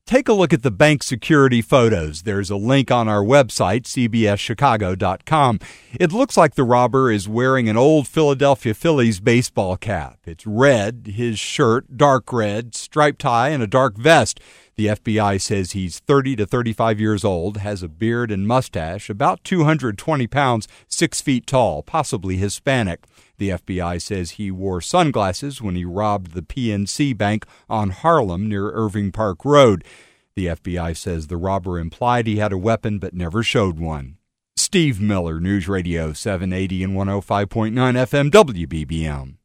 Take a look at the bank security photos. There's a link on our website, cbschicago.com. It looks like the robber is wearing an old Philadelphia Phillies baseball cap. It's red, his shirt, dark red, striped tie, and a dark vest. The FBI says he's 30 to 35 years old, has a beard and mustache, about 220 pounds, 6 feet tall, possibly Hispanic. The FBI says he wore sunglasses when he robbed the PNC Bank on Harlem near Irving Park Road. The FBI says the robber implied he had a weapon but never showed one. Steve Miller, News Radio 780 and 105.9 FM WBBM.